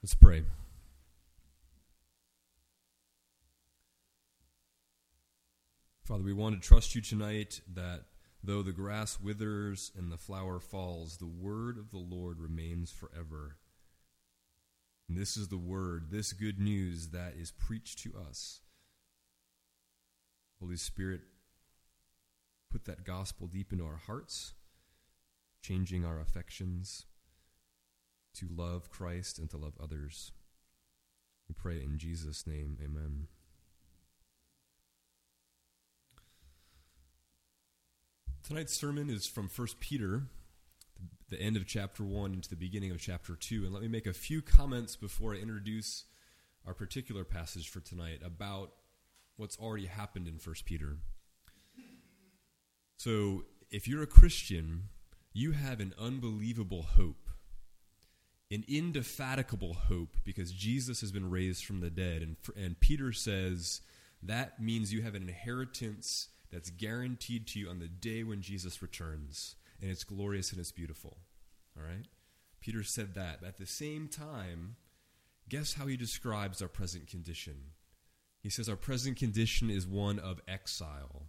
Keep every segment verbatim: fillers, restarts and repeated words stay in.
Let's pray. Father, we want to trust you tonight that though the grass withers and the flower falls, the word of the Lord remains forever. And this is the word, this good news that is preached to us. Holy Spirit, put that gospel deep into our hearts, changing our affections to love Christ and to love others. We pray in Jesus' name, amen. Tonight's sermon is from First Peter, the end of chapter one into the beginning of chapter two. And let me make a few comments before I introduce our particular passage for tonight about what's already happened in First Peter. So, if you're a Christian, you have an unbelievable hope, an indefatigable hope, because Jesus has been raised from the dead. And, and Peter says that means you have an inheritance that's guaranteed to you on the day when Jesus returns. And it's glorious and it's beautiful. All right? Peter said that. But at the same time, guess how he describes our present condition? He says our present condition is one of exile.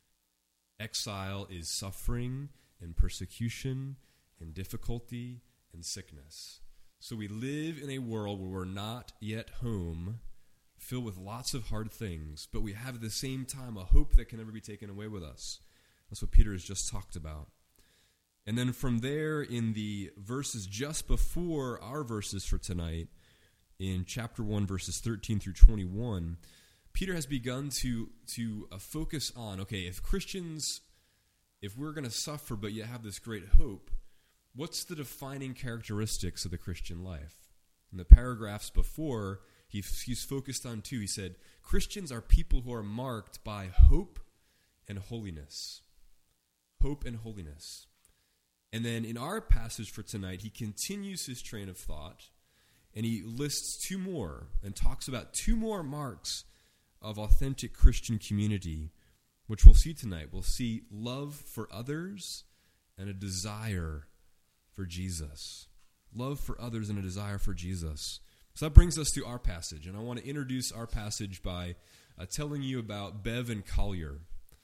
Exile is suffering and persecution and difficulty and sickness. So we live in a world where we're not yet home, filled with lots of hard things, but we have at the same time a hope that can never be taken away with us. That's what Peter has just talked about. And then from there, in the verses just before our verses for tonight, in chapter one, verses thirteen through twenty-one, Peter has begun to, to uh, focus on, okay, if Christians, if we're going to suffer but yet have this great hope, what's the defining characteristics of the Christian life? In the paragraphs before, he, he's focused on two. He said, Christians are people who are marked by hope and holiness. Hope and holiness. And then in our passage for tonight, he continues his train of thought, and he lists two more and talks about two more marks of authentic Christian community, which we'll see tonight. We'll see love for others and a desire for Jesus. Love for others and a desire for Jesus. So that brings us to our passage, and I want to introduce our passage by uh, telling you about Bev and Collier.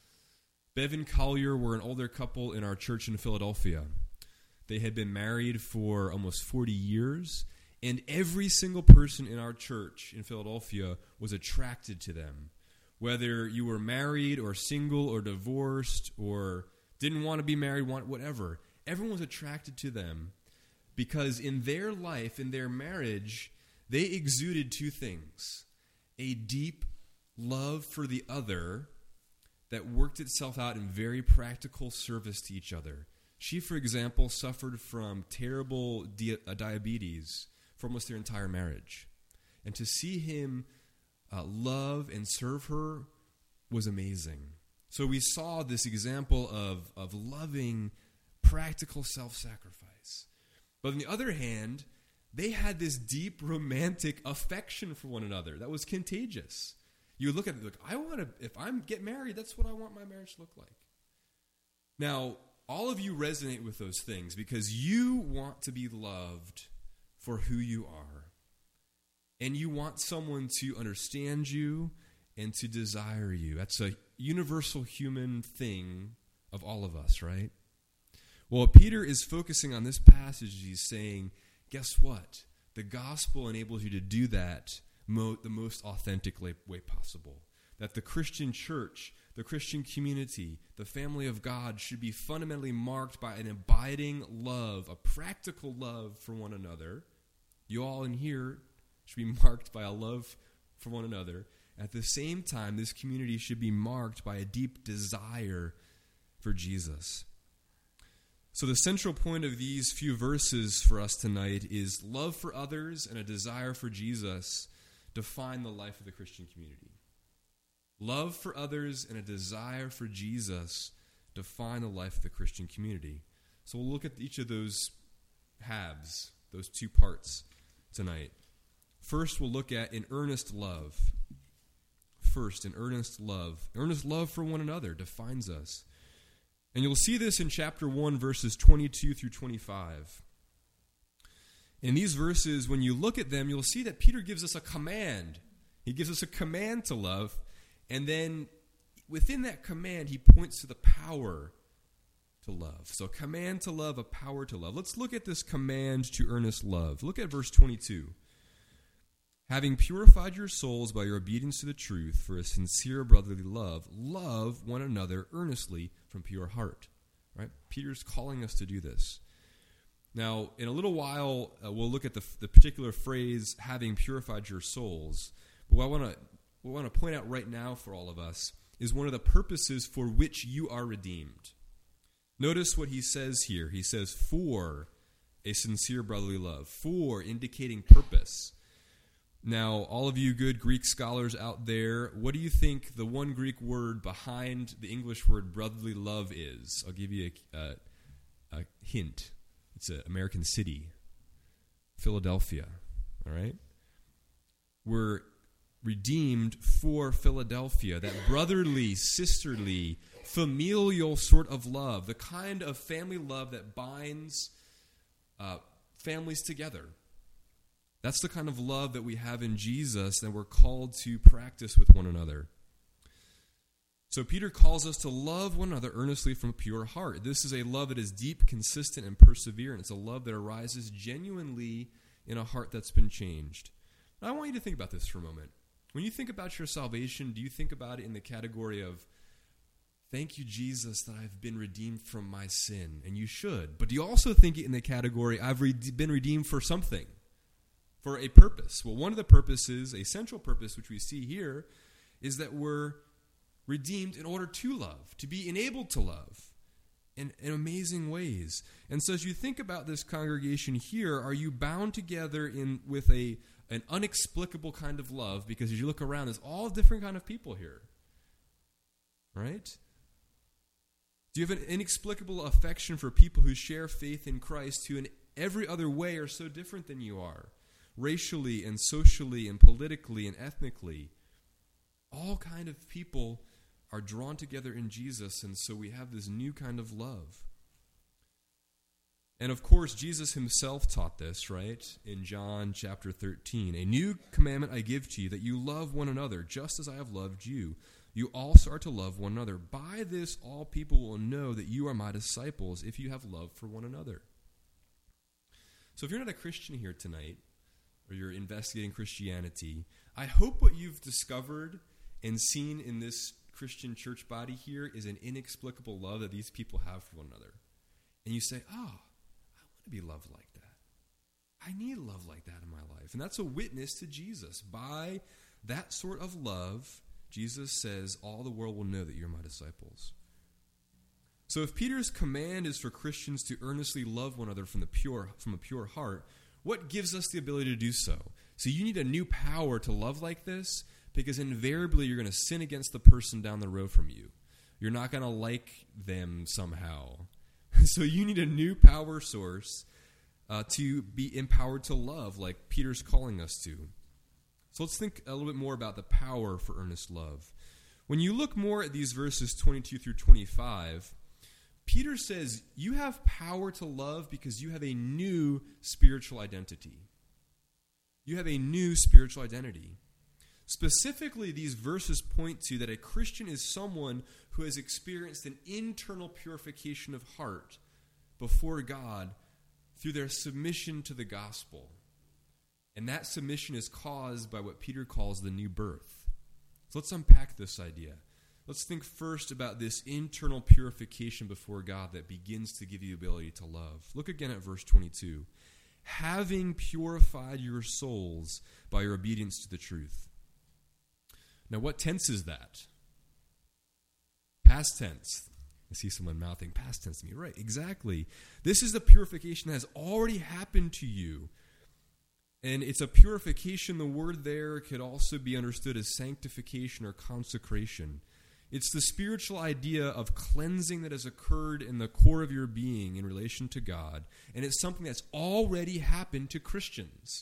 Bev and Collier were an older couple in our church in Philadelphia. They had been married for almost forty years, and every single person in our church in Philadelphia was attracted to them. Whether you were married or single or divorced or didn't want to be married, want whatever, everyone was attracted to them because in their life, in their marriage, they exuded two things: a deep love for the other that worked itself out in very practical service to each other. She, for example, suffered from terrible di- uh, diabetes for almost their entire marriage. And to see him uh, love and serve her was amazing. So we saw this example of, of loving, practical self-sacrifice. But on the other hand, they had this deep romantic affection for one another that was contagious. You would look at it, look, I want to, if I get married, that's what I want my marriage to look like. Now, all of you resonate with those things because you want to be loved for who you are. And you want someone to understand you and to desire you. That's a universal human thing of all of us, right? Well, Peter is focusing on this passage. He's saying, guess what? The gospel enables you to do that mo- the most authentic way possible. That the Christian church, the Christian community, the family of God should be fundamentally marked by an abiding love, a practical love for one another. You all in here should be marked by a love for one another. At the same time, this community should be marked by a deep desire for Jesus. So the central point of these few verses for us tonight is love for others and a desire for Jesus define the life of the Christian community. Love for others and a desire for Jesus define the life of the Christian community. So we'll look at each of those halves, those two parts tonight. First, we'll look at an earnest love. First, an earnest love. Earnest love for one another defines us. And you'll see this in chapter one, verses twenty-two through twenty-five. In these verses, when you look at them, you'll see that Peter gives us a command. He gives us a command to love, and then within that command, he points to the power to love. So a command to love, a power to love. Let's look at this command to earnest love. Look at verse twenty-two. Having purified your souls by your obedience to the truth for a sincere brotherly love, love one another earnestly from pure heart. Right? Peter's calling us to do this. Now, in a little while, uh, we'll look at the, the particular phrase, having purified your souls. But what I want to what I want to point out right now for all of us is one of the purposes for which you are redeemed. Notice what he says here. He says, for a sincere brotherly love, for indicating purpose. Now, all of you good Greek scholars out there, what do you think the one Greek word behind the English word brotherly love is? I'll give you a, a, a hint. It's an American city, Philadelphia, all right? We're redeemed for Philadelphia, that brotherly, sisterly, familial sort of love, the kind of family love that binds uh, families together. That's the kind of love that we have in Jesus and we're called to practice with one another. So Peter calls us to love one another earnestly from a pure heart. This is a love that is deep, consistent, and perseverant. It's a love that arises genuinely in a heart that's been changed. Now, I want you to think about this for a moment. When you think about your salvation, do you think about it in the category of, thank you, Jesus, that I've been redeemed from my sin? And you should. But do you also think it in the category, I've re- been redeemed for something? For a purpose? Well, one of the purposes, a central purpose, which we see here, is that we're redeemed in order to love, to be enabled to love in, in amazing ways. And so as you think about this congregation here, are you bound together in with a an inexplicable kind of love? Because as you look around, there's all different kind of people here. Right? Do you have an inexplicable affection for people who share faith in Christ who in every other way are so different than you are? Racially and socially and politically and ethnically. All kind of people are drawn together in Jesus, and so we have this new kind of love. And of course, Jesus himself taught this, right? In John chapter thirteen. A new commandment I give to you, that you love one another, just as I have loved you. You also are to love one another. By this all people will know that you are my disciples, if you have love for one another. So if you're not a Christian here tonight, or you're investigating Christianity, I hope what you've discovered and seen in this Christian church body here is an inexplicable love that these people have for one another. And you say, oh, I want to be loved like that. I need love like that in my life. And that's a witness to Jesus. By that sort of love, Jesus says, all the world will know that you're my disciples. So if Peter's command is for Christians to earnestly love one another from the pure, from a pure heart, what gives us the ability to do so? So you need a new power to love like this, because invariably you're going to sin against the person down the road from you. You're not going to like them somehow. So you need a new power source uh, to be empowered to love like Peter's calling us to. So let's think a little bit more about the power for earnest love. When you look more at these verses twenty-two through twenty-five, Peter says you have power to love because you have a new spiritual identity. You have a new spiritual identity. Specifically, these verses point to that a Christian is someone who has experienced an internal purification of heart before God through their submission to the gospel. And that submission is caused by what Peter calls the new birth. So let's unpack this idea. Let's think first about this internal purification before God that begins to give you the ability to love. Look again at verse twenty-two. Having purified your souls by your obedience to the truth. Now, what tense is that? Past tense. I see someone mouthing past tense to me. Right, exactly. This is the purification that has already happened to you. And it's a purification. The word there could also be understood as sanctification or consecration. It's the spiritual idea of cleansing that has occurred in the core of your being in relation to God. And it's something that's already happened to Christians.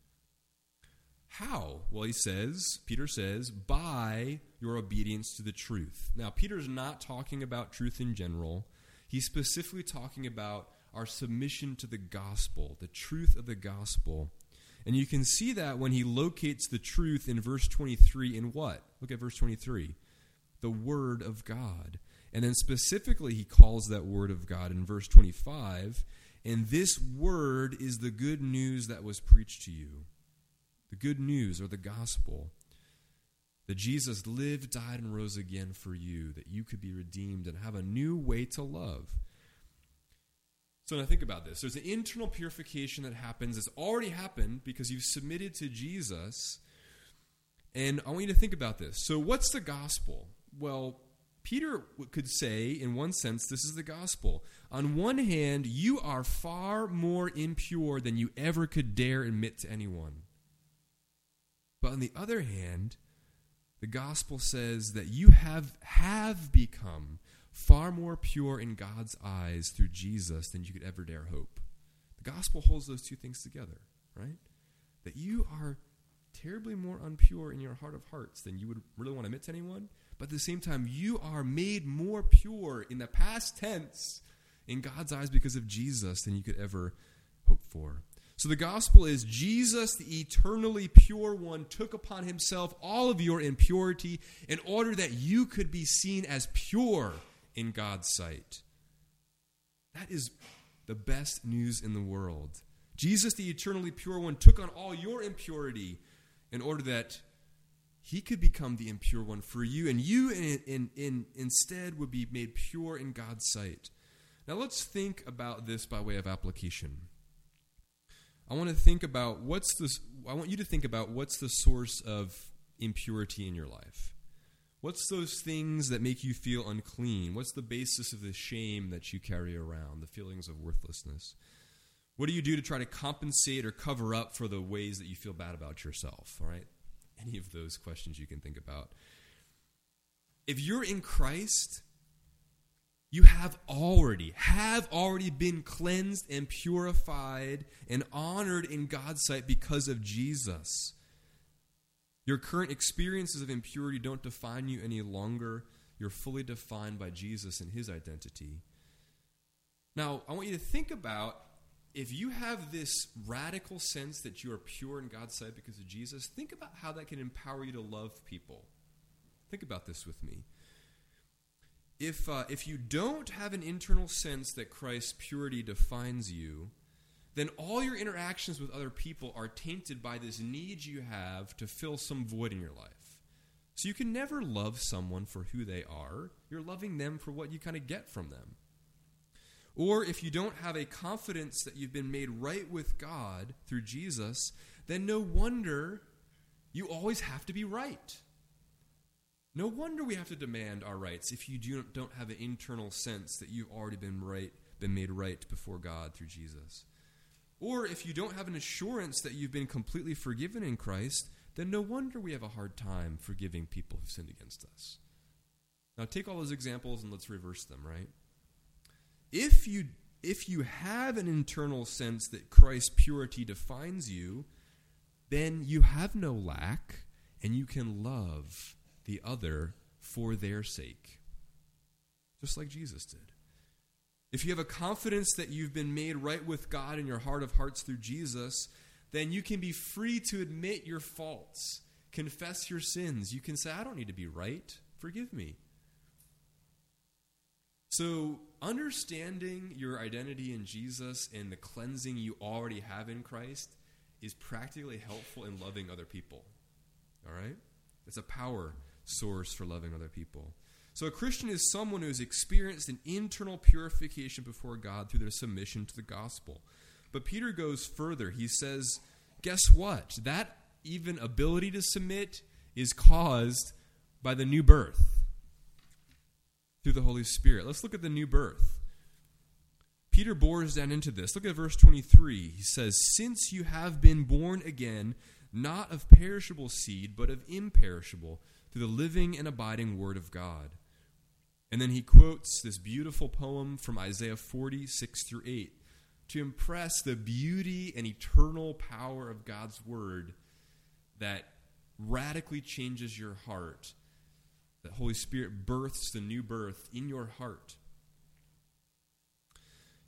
How? Well, he says, Peter says, by your obedience to the truth. Now, Peter's not talking about truth in general. He's specifically talking about our submission to the gospel, the truth of the gospel. And you can see that when he locates the truth in verse twenty-three in what? Look at verse twenty-three. The Word of God. And then specifically he calls that Word of God in verse twenty-five, and this Word is the good news that was preached to you. The good news, or the gospel, that Jesus lived, died, and rose again for you, that you could be redeemed and have a new way to love. So now think about this. There's an internal purification that happens. It's already happened because you've submitted to Jesus. And I want you to think about this. So what's the gospel? Well, Peter could say, in one sense, this is the gospel. On one hand, you are far more impure than you ever could dare admit to anyone. But on the other hand, the gospel says that you have, have become far more pure in God's eyes through Jesus than you could ever dare hope. The gospel holds those two things together, right? That you are terribly more unpure in your heart of hearts than you would really want to admit to anyone, but at the same time, you are made more pure in the past tense in God's eyes because of Jesus than you could ever hope for. So the gospel is Jesus, the eternally pure one, took upon himself all of your impurity in order that you could be seen as pure in God's sight. That is the best news in the world. Jesus, the eternally pure one, took on all your impurity in order that he could become the impure one for you, and you in, in, in, instead would be made pure in God's sight. Now let's think about this by way of application. I want to think about what's this. I want you to think about what's the source of impurity in your life. What's those things that make you feel unclean? What's the basis of the shame that you carry around, the feelings of worthlessness? What do you do to try to compensate or cover up for the ways that you feel bad about yourself? All right, any of those questions you can think about. If you're in Christ, you have already, have already been cleansed and purified and honored in God's sight because of Jesus. Your current experiences of impurity don't define you any longer. You're fully defined by Jesus and his identity. Now, I want you to think about, if you have this radical sense that you are pure in God's sight because of Jesus, think about how that can empower you to love people. Think about this with me. If uh, if you don't have an internal sense that Christ's purity defines you, then all your interactions with other people are tainted by this need you have to fill some void in your life. So you can never love someone for who they are. You're loving them for what you kind of get from them. Or if you don't have a confidence that you've been made right with God through Jesus, then no wonder you always have to be right. No wonder we have to demand our rights if you do, don't have an internal sense that you've already been right, been made right before God through Jesus. Or if you don't have an assurance that you've been completely forgiven in Christ, then no wonder we have a hard time forgiving people who sinned against us. Now take all those examples and let's reverse them, right? If you if you have an internal sense that Christ's purity defines you, then you have no lack and you can love the other for their sake, just like Jesus did. If you have a confidence that you've been made right with God in your heart of hearts through Jesus, then you can be free to admit your faults, confess your sins. You can say, I don't need to be right. Forgive me. So understanding your identity in Jesus and the cleansing you already have in Christ is practically helpful in loving other people. All right? It's a power source for loving other people. So a Christian is someone who has experienced an internal purification before God through their submission to the gospel. But Peter goes further. He says, guess what? That even ability to submit is caused by the new birth through the Holy Spirit. Let's look at the new birth. Peter bores down into this. Look at verse twenty-three. He says, since you have been born again, not of perishable seed, but of imperishable, through the living and abiding word of God. And then he quotes this beautiful poem from Isaiah forty, six through eight, to impress the beauty and eternal power of God's word that radically changes your heart. The Holy Spirit births the new birth in your heart.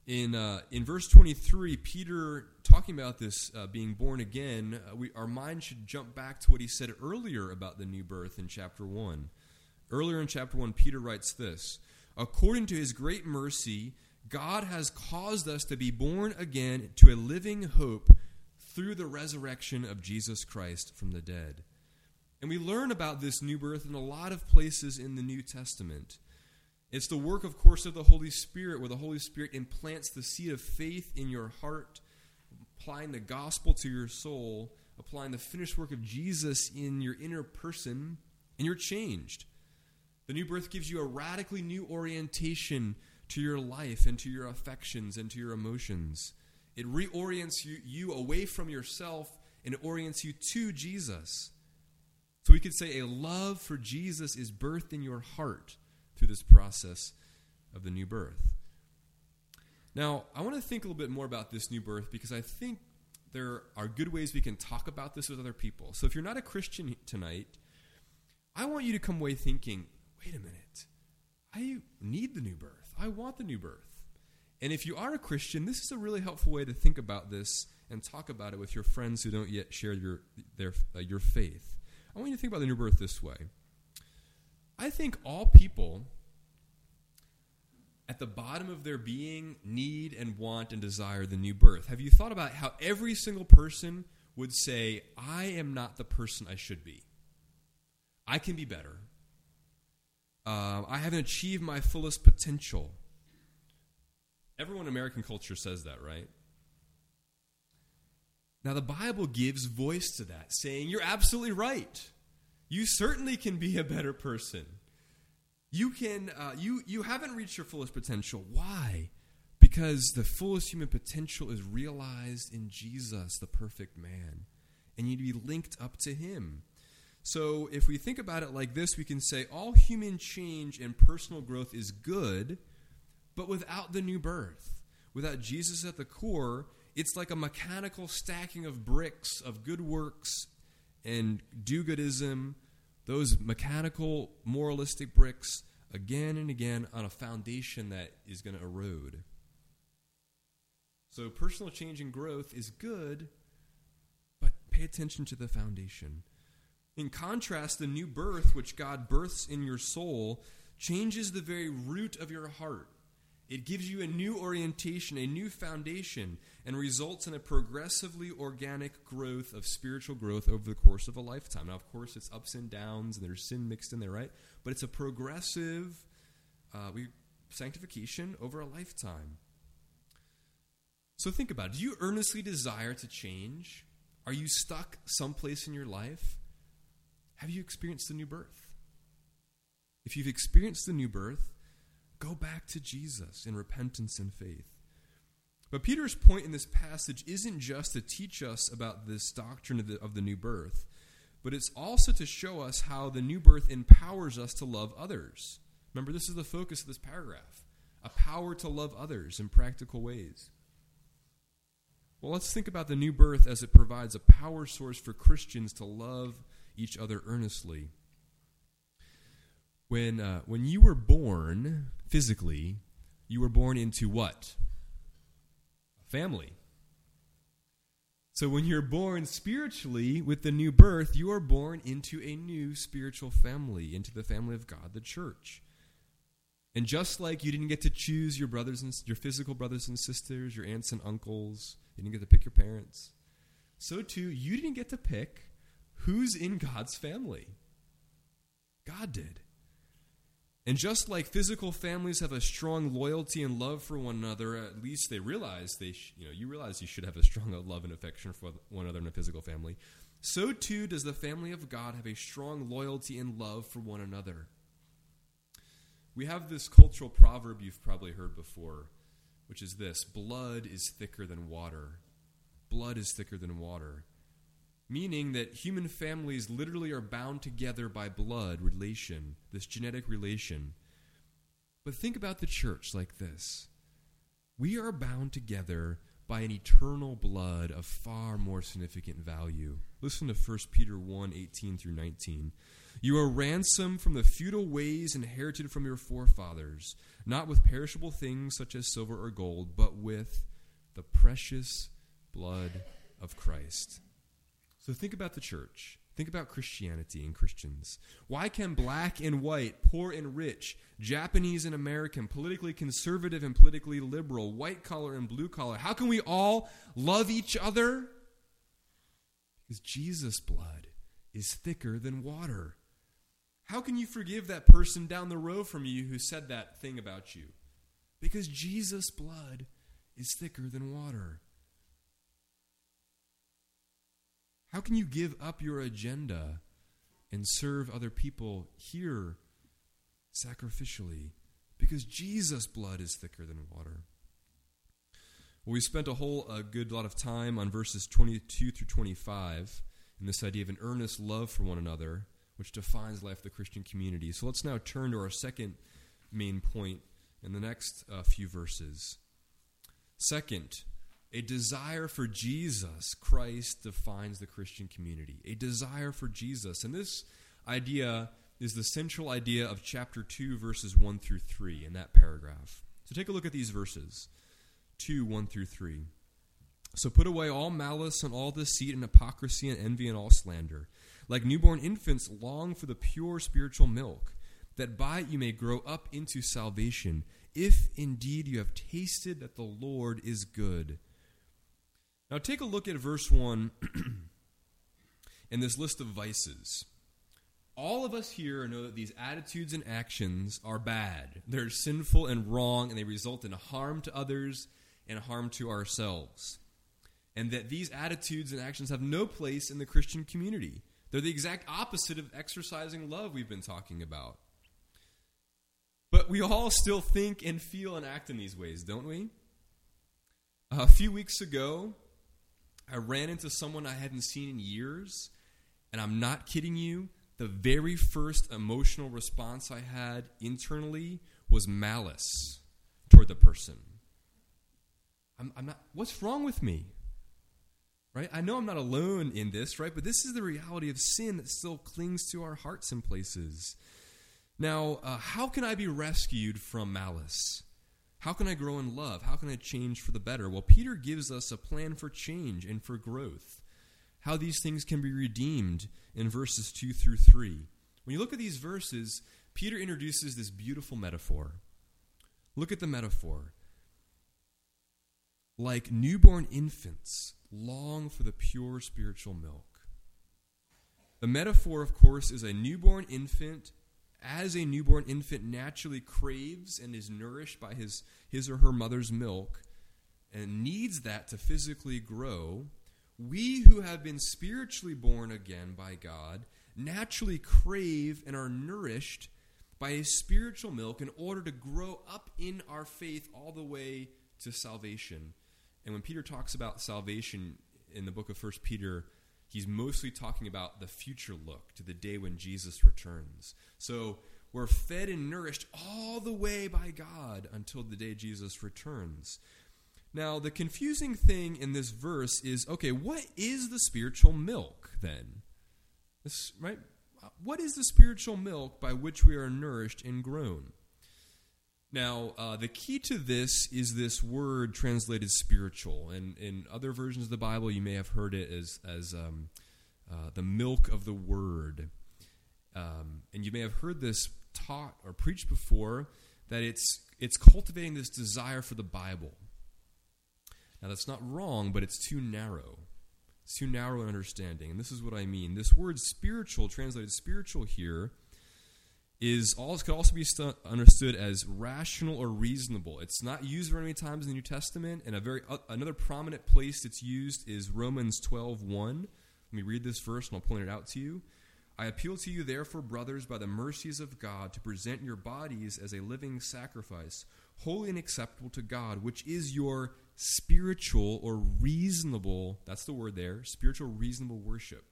In uh, in verse twenty-three, Peter, talking about this uh, being born again, uh, we, our mind should jump back to what he said earlier about the new birth in chapter one. Earlier in chapter one, Peter writes this, "According to his great mercy, God has caused us to be born again to a living hope through the resurrection of Jesus Christ from the dead." And we learn about this new birth in a lot of places in the New Testament. It's the work, of course, of the Holy Spirit, where the Holy Spirit implants the seed of faith in your heart, applying the gospel to your soul, applying the finished work of Jesus in your inner person, and you're changed. The new birth gives you a radically new orientation to your life and to your affections and to your emotions. It reorients you, you away from yourself, and it orients you to Jesus. So we could say a love for Jesus is birthed in your heart through this process of the new birth. Now, I want to think a little bit more about this new birth because I think there are good ways we can talk about this with other people. So if you're not a Christian tonight, I want you to come away thinking, wait a minute, I need the new birth. I want the new birth. And if you are a Christian, this is a really helpful way to think about this and talk about it with your friends who don't yet share your, their, uh, your faith. I want you to think about the new birth this way. I think all people at the bottom of their being need and want and desire the new birth. Have you thought about how every single person would say, I am not the person I should be. I can be better. Uh, I haven't achieved my fullest potential. Everyone in American culture says that, right? Now the Bible gives voice to that, saying, you're absolutely right. You certainly can be a better person. You can. Uh, you you haven't reached your fullest potential. Why? Because the fullest human potential is realized in Jesus, the perfect man, and you need to be linked up to him. So if we think about it like this, we can say all human change and personal growth is good, but without the new birth, without Jesus at the core, it's like a mechanical stacking of bricks of good works and do-goodism, those mechanical, moralistic bricks, again and again on a foundation that is going to erode. So personal change and growth is good, but pay attention to the foundation. In contrast, the new birth, which God births in your soul, changes the very root of your heart. It gives you a new orientation, a new foundation, and results in a progressively organic growth of spiritual growth over the course of a lifetime. Now, of course, it's ups and downs, and there's sin mixed in there, right? But it's a progressive uh, we, sanctification over a lifetime. So think about it. Do you earnestly desire to change? Are you stuck someplace in your life? Have you experienced the new birth? If you've experienced the new birth, go back to Jesus in repentance and faith. But Peter's point in this passage isn't just to teach us about this doctrine of the, of the new birth, but it's also to show us how the new birth empowers us to love others. Remember, this is the focus of this paragraph, a power to love others in practical ways. Well, let's think about the new birth as it provides a power source for Christians to love each other earnestly. When uh, when you were born physically, you were born into what? A family. So when you're born spiritually with the new birth, you are born into a new spiritual family, into the family of God, the church. And just like you didn't get to choose your brothers and your physical brothers and sisters, your aunts and uncles, you didn't get to pick your parents, so too you didn't get to pick who's in God's family. God did. And just like physical families have a strong loyalty and love for one another, at least they realize they, sh- you know, you realize you should have a strong love and affection for one another in a physical family. So too does the family of God have a strong loyalty and love for one another. We have this cultural proverb you've probably heard before, which is this: blood is thicker than water. Blood is thicker than water. Meaning that human families literally are bound together by blood relation, this genetic relation. But think about the church like this. We are bound together by an eternal blood of far more significant value. Listen to First Peter one, eighteen through nineteen. You are ransomed from the futile ways inherited from your forefathers, not with perishable things such as silver or gold, but with the precious blood of Christ. So think about the church. Think about Christianity and Christians. Why can black and white, poor and rich, Japanese and American, politically conservative and politically liberal, white collar and blue collar, how can we all love each other? Because Jesus' blood is thicker than water. How can you forgive that person down the road from you who said that thing about you? Because Jesus' blood is thicker than water. How can you give up your agenda and serve other people here sacrificially? Because Jesus' blood is thicker than water. Well, we spent a whole a good lot of time on verses twenty-two through twenty-five and this idea of an earnest love for one another, which defines life of the Christian community. So let's now turn to our second main point in the next uh, few verses. Second, a desire for Jesus Christ defines the Christian community. A desire for Jesus. And this idea is the central idea of chapter two, verses one through three in that paragraph. So take a look at these verses, two, one through three. So put away all malice and all deceit and hypocrisy and envy and all slander. Like newborn infants, long for the pure spiritual milk, that by it you may grow up into salvation, if indeed you have tasted that the Lord is good. Now take a look at verse one in this list of vices. All of us here know that these attitudes and actions are bad. They're sinful and wrong, and they result in harm to others and harm to ourselves. And that these attitudes and actions have no place in the Christian community. They're the exact opposite of exercising love we've been talking about. But we all still think and feel and act in these ways, don't we? A few weeks ago, I ran into someone I hadn't seen in years, and I'm not kidding you, the very first emotional response I had internally was malice toward the person. I'm, I'm not, what's wrong with me? Right? I know I'm not alone in this, right? But this is the reality of sin that still clings to our hearts in places. Now, uh, how can I be rescued from malice? How can I grow in love? How can I change for the better? Well, Peter gives us a plan for change and for growth. How these things can be redeemed in verses two through three. When you look at these verses, Peter introduces this beautiful metaphor. Look at the metaphor. Like newborn infants, long for the pure spiritual milk. The metaphor, of course, is a newborn infant. As a newborn infant naturally craves and is nourished by his, his or her mother's milk and needs that to physically grow, we who have been spiritually born again by God naturally crave and are nourished by a spiritual milk in order to grow up in our faith all the way to salvation. And when Peter talks about salvation in the book of First Peter, he's mostly talking about the future look to the day when Jesus returns. So we're fed and nourished all the way by God until the day Jesus returns. Now, the confusing thing in this verse is, okay, what is the spiritual milk then? This, right? What is the spiritual milk by which we are nourished and grown? Now, uh, the key to this is this word translated spiritual. And in other versions of the Bible, you may have heard it as, as um, uh, the milk of the word. Um, and you may have heard this taught or preached before, that it's it's cultivating this desire for the Bible. Now, that's not wrong, but it's too narrow. It's too narrow in understanding. And this is what I mean. This word spiritual, translated spiritual here, is all could also be stu- understood as rational or reasonable. It's not used very many times in the New Testament, and a very uh, another prominent place it's used is Romans twelve one. Let me read this verse, and I'll point it out to you. I appeal to you, therefore, brothers, by the mercies of God, to present your bodies as a living sacrifice, holy and acceptable to God, which is your spiritual or reasonable, that's the word there, spiritual reasonable worship.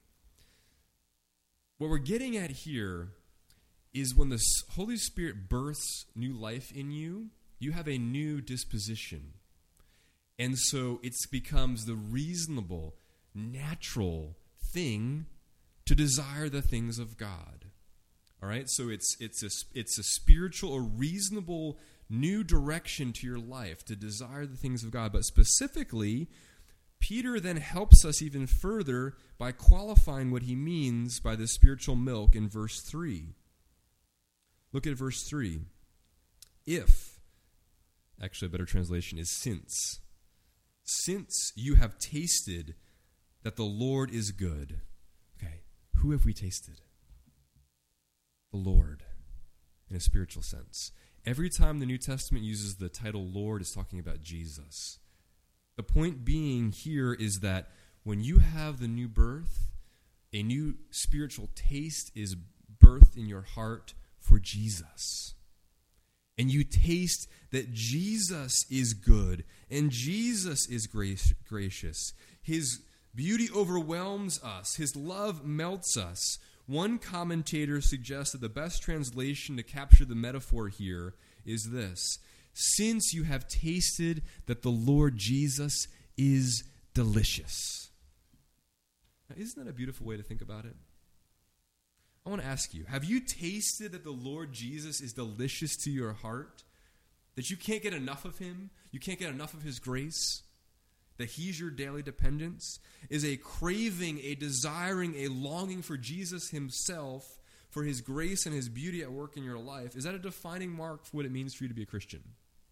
What we're getting at here is when the Holy Spirit births new life in you, you have a new disposition. And so it becomes the reasonable, natural thing to desire the things of God. All right? So it's it's a, it's a spiritual or reasonable new direction to your life to desire the things of God. But specifically, Peter then helps us even further by qualifying what he means by the spiritual milk in verse three. Look at verse three. If, actually a better translation is since. Since you have tasted that the Lord is good. Okay, who have we tasted? The Lord, in a spiritual sense. Every time the New Testament uses the title Lord, it's talking about Jesus. The point being here is that when you have the new birth, a new spiritual taste is birthed in your heart for Jesus. And you taste that Jesus is good and Jesus is grace, gracious. His beauty overwhelms us. His love melts us. One commentator suggests that the best translation to capture the metaphor here is this: since you have tasted that the Lord Jesus is delicious. Now, isn't that a beautiful way to think about it? I want to ask you, have you tasted that the Lord Jesus is delicious to your heart? That you can't get enough of him? You can't get enough of his grace? That he's your daily dependence? Is a craving, a desiring, a longing for Jesus himself, for his grace and his beauty at work in your life? Is that a defining mark for what it means for you to be a Christian?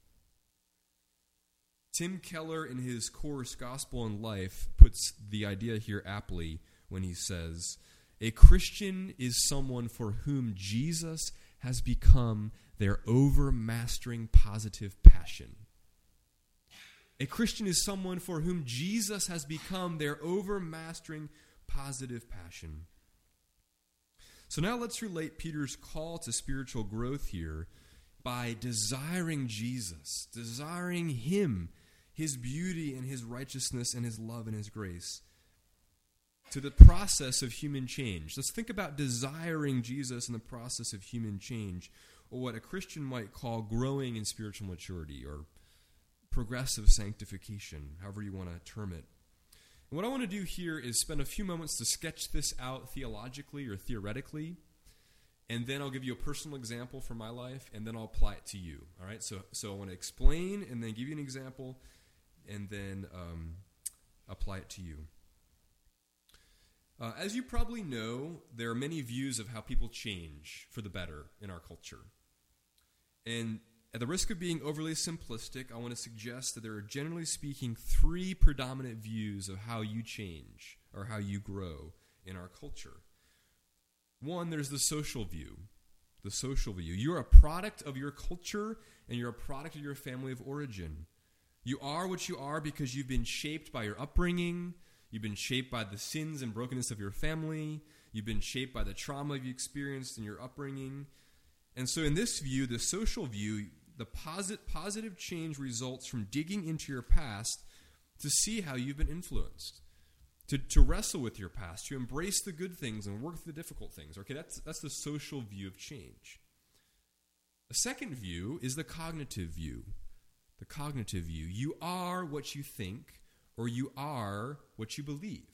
Tim Keller, in his course, Gospel and Life, puts the idea here aptly when he says, a Christian is someone for whom Jesus has become their overmastering positive passion. A Christian is someone for whom Jesus has become their overmastering positive passion. So now let's relate Peter's call to spiritual growth here by desiring Jesus, desiring him, his beauty and his righteousness and his love and his grace, to the process of human change. Let's think about desiring Jesus in the process of human change, or what a Christian might call growing in spiritual maturity, or progressive sanctification, however you want to term it. And what I want to do here is spend a few moments to sketch this out theologically or theoretically, and then I'll give you a personal example from my life, and then I'll apply it to you. All right? So, so I want to explain, and then give you an example, and then um, apply it to you. Uh, as you probably know, there are many views of how people change for the better in our culture. And at the risk of being overly simplistic, I want to suggest that there are, generally speaking, three predominant views of how you change or how you grow in our culture. One, there's the social view. The social view. You're a product of your culture, and you're a product of your family of origin. You are what you are because you've been shaped by your upbringing. You've been shaped by the sins and brokenness of your family. You've been shaped by the trauma you experienced in your upbringing. And so in this view, the social view, the posit- positive change results from digging into your past to see how you've been influenced, to, to wrestle with your past, to embrace the good things and work through the difficult things. Okay, that's, that's the social view of change. The second view is the cognitive view. The cognitive view. You are what you think, or you are what you believe.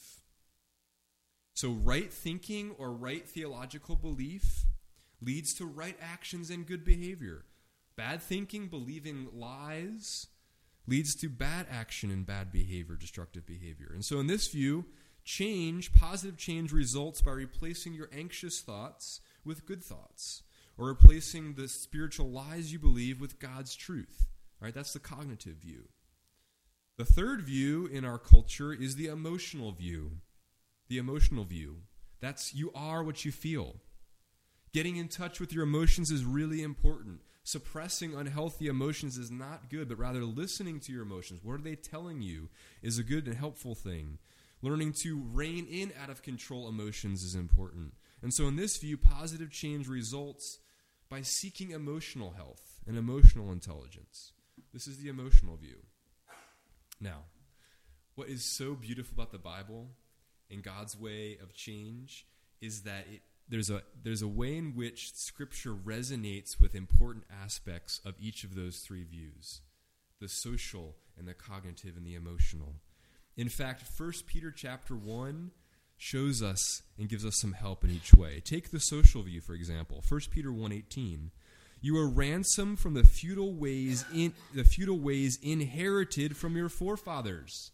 So right thinking or right theological belief leads to right actions and good behavior. Bad thinking, believing lies, leads to bad action and bad behavior, destructive behavior. And so in this view, change, positive change, results by replacing your anxious thoughts with good thoughts, or replacing the spiritual lies you believe with God's truth. All right, that's the cognitive view. The third view in our culture is the emotional view. The emotional view. That's you are what you feel. Getting in touch with your emotions is really important. Suppressing unhealthy emotions is not good, but rather listening to your emotions. What are they telling you is a good and helpful thing. Learning to rein in out of control emotions is important. And so in this view, positive change results by seeking emotional health and emotional intelligence. This is the emotional view. Now, what is so beautiful about the Bible and God's way of change is that it, there's a there's a way in which Scripture resonates with important aspects of each of those three views, the social and the cognitive and the emotional. In fact, First Peter chapter one shows us and gives us some help in each way. Take the social view, for example. First Peter one eighteen. You are ransomed from the futile ways in the futile ways inherited from your forefathers.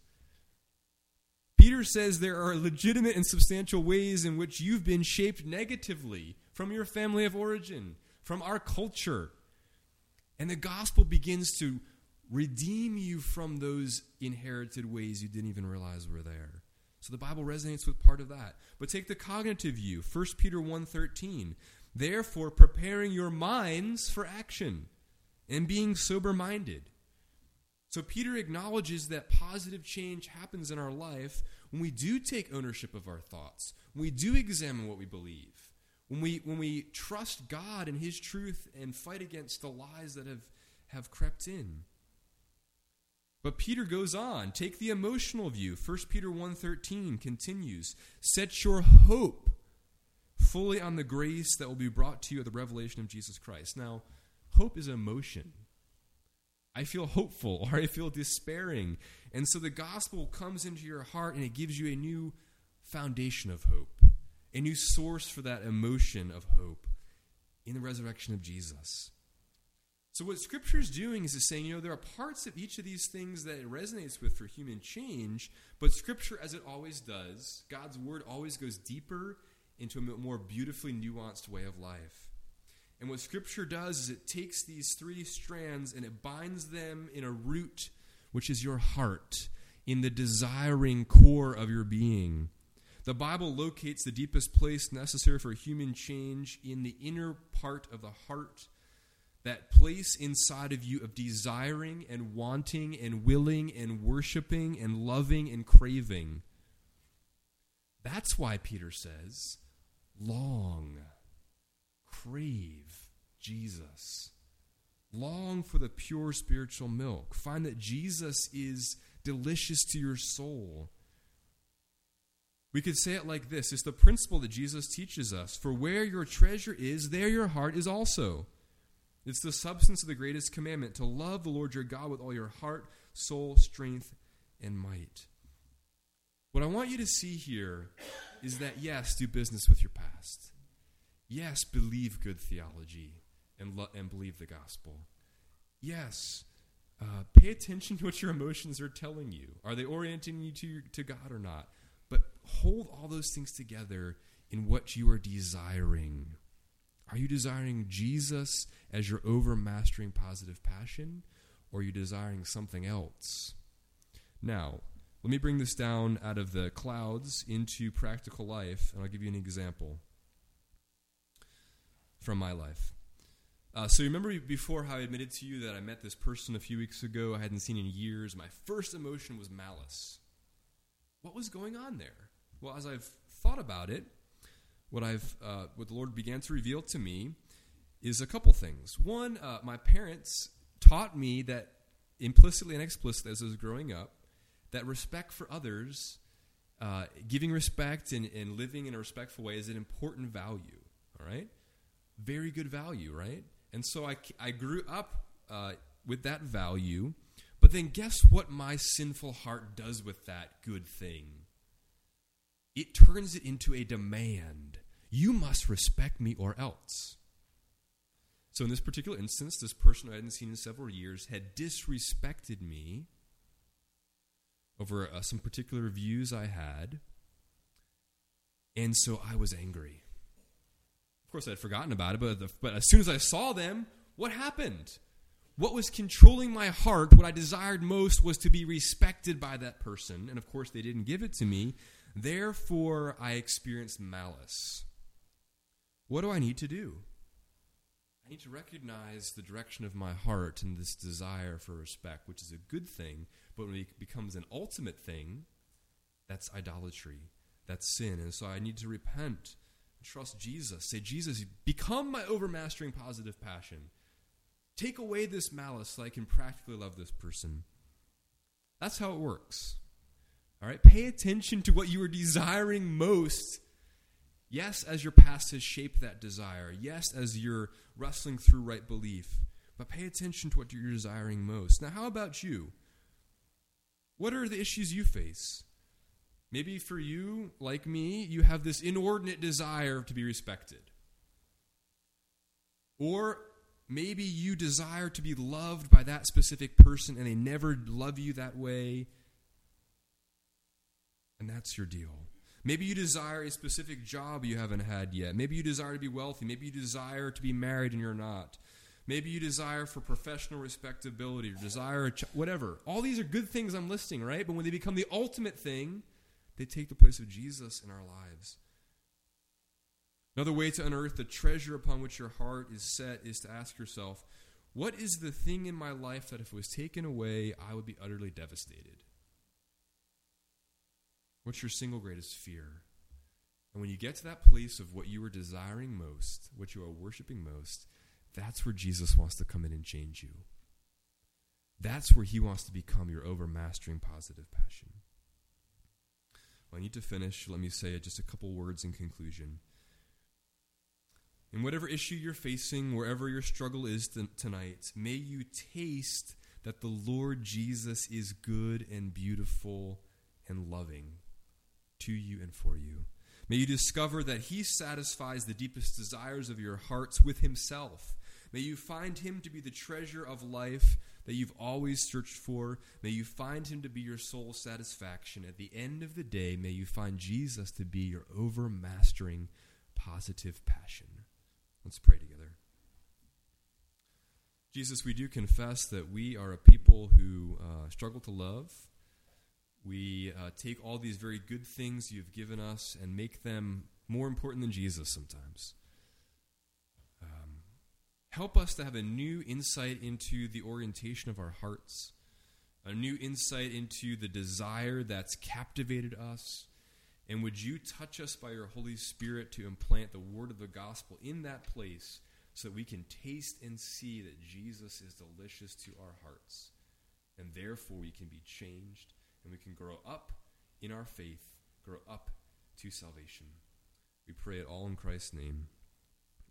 Peter says there are legitimate and substantial ways in which you've been shaped negatively from your family of origin, from our culture. And the gospel begins to redeem you from those inherited ways you didn't even realize were there. So the Bible resonates with part of that. But take the cognitive view, First Peter one thirteen. Therefore, preparing your minds for action and being sober-minded. So Peter acknowledges that positive change happens in our life when we do take ownership of our thoughts, when we do examine what we believe, when we when we trust God and His truth and fight against the lies that have, have crept in. But Peter goes on. Take the emotional view. First Peter one thirteen continues. Set your hope fully on the grace that will be brought to you at the revelation of Jesus Christ. Now, hope is emotion. I feel hopeful or I feel despairing. And so the gospel comes into your heart and it gives you a new foundation of hope, a new source for that emotion of hope in the resurrection of Jesus. So what Scripture is doing is it's saying, you know, there are parts of each of these things that it resonates with for human change, but Scripture, as it always does, God's Word always goes deeper into a more beautifully nuanced way of life. And what Scripture does is it takes these three strands and it binds them in a root, which is your heart, in the desiring core of your being. The Bible locates the deepest place necessary for human change in the inner part of the heart, that place inside of you of desiring and wanting and willing and worshiping and loving and craving. That's why Peter says, long, crave Jesus. Long for the pure spiritual milk. Find that Jesus is delicious to your soul. We could say it like this. It's the principle that Jesus teaches us. For where your treasure is, there your heart is also. It's the substance of the greatest commandment, to love the Lord your God with all your heart, soul, strength, and might. What I want you to see here is that, yes, do business with your past. Yes, believe good theology and, lo- and believe the gospel. Yes, uh, pay attention to what your emotions are telling you. Are they orienting you to, to God or not? But hold all those things together in what you are desiring. Are you desiring Jesus as your overmastering positive passion, or are you desiring something else? Now, let me bring this down out of the clouds into practical life, and I'll give you an example from my life. Uh, so you remember before how I admitted to you that I met this person a few weeks ago I hadn't seen in years? My first emotion was malice. What was going on there? Well, as I've thought about it, what I've uh, what the Lord began to reveal to me is a couple things. One, uh, my parents taught me that implicitly and explicitly as I was growing up, that respect for others, uh, giving respect and, and living in a respectful way is an important value, all right? Very good value, right? And so I, I grew up uh, with that value, but then guess what my sinful heart does with that good thing? It turns it into a demand. You must respect me or else. So in this particular instance, this person I hadn't seen in several years had disrespected me over uh, some particular views I had, and so I was angry. Of course, I had forgotten about it, but, the, but as soon as I saw them, what happened? What was controlling my heart, what I desired most, was to be respected by that person, and of course they didn't give it to me. Therefore, I experienced malice. What do I need to do? I need to recognize the direction of my heart and this desire for respect, which is a good thing, but when it becomes an ultimate thing, that's idolatry, that's sin. And so I need to repent and trust Jesus. Say, Jesus, become my overmastering positive passion. Take away this malice so I can practically love this person. That's how it works. All right, pay attention to what you are desiring most. Yes, as your past has shaped that desire. Yes, as you're wrestling through right belief. But pay attention to what you're desiring most. Now, how about you? What are the issues you face? Maybe for you, like me, you have this inordinate desire to be respected. Or maybe you desire to be loved by that specific person and they never love you that way. And that's your deal. Maybe you desire a specific job you haven't had yet. Maybe you desire to be wealthy. Maybe you desire to be married and you're not. Maybe you desire for professional respectability or desire, a ch- whatever. All these are good things I'm listing, right? But when they become the ultimate thing, they take the place of Jesus in our lives. Another way to unearth the treasure upon which your heart is set is to ask yourself, what is the thing in my life that if it was taken away, I would be utterly devastated? What's your single greatest fear? And when you get to that place of what you are desiring most, what you are worshiping most, that's where Jesus wants to come in and change you. That's where he wants to become your overmastering positive passion. Well, I need to finish. Let me say just a couple words in conclusion. In whatever issue you're facing, wherever your struggle is t- tonight, may you taste that the Lord Jesus is good and beautiful and loving to you and for you. May you discover that he satisfies the deepest desires of your hearts with himself. May you find him to be the treasure of life that you've always searched for. May you find him to be your soul's satisfaction. At the end of the day, may you find Jesus to be your overmastering positive passion. Let's pray together. Jesus, we do confess that we are a people who uh, struggle to love. We uh, take all these very good things you've given us and make them more important than Jesus sometimes. Um, help us to have a new insight into the orientation of our hearts, a new insight into the desire that's captivated us. And would you touch us by your Holy Spirit to implant the word of the gospel in that place so that we can taste and see that Jesus is delicious to our hearts. And therefore we can be changed and we can grow up in our faith, grow up to salvation. We pray it all in Christ's name.